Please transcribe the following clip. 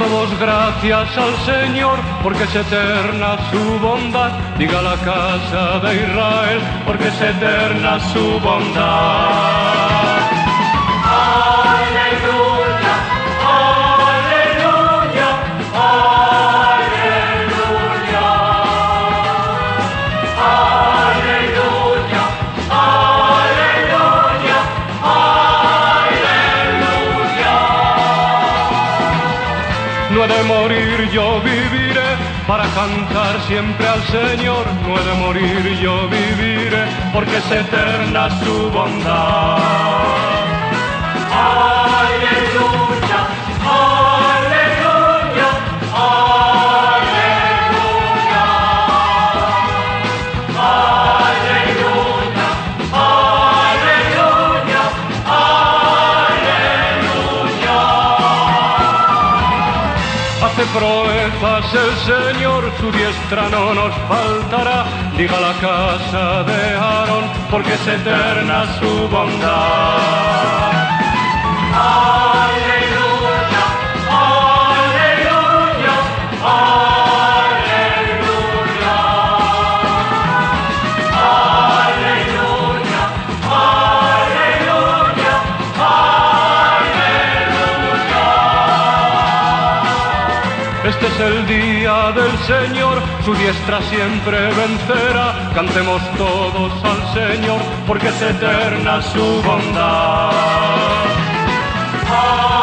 todos gracias al Señor, porque es eterna su bondad. Diga la casa de Israel, porque es eterna su bondad. Aleluya, aleluya, aleluya. Aleluya, aleluya, aleluya. No he de morir, yo viviré para cantar siempre al Señor. No he de morir, yo viviré, porque es eterna su bondad. Aleluya, aleluya, aleluya. Aleluya, aleluya, aleluya. Hace proezas el Señor, su diestra no nos faltará. Diga la casa de Aarón, porque es eterna su bondad. Aleluya, aleluya, aleluya. Aleluya, aleluya, aleluya. Este es el día del Señor, su diestra siempre vencerá. Cantemos todos al Señor, porque es eterna su bondad.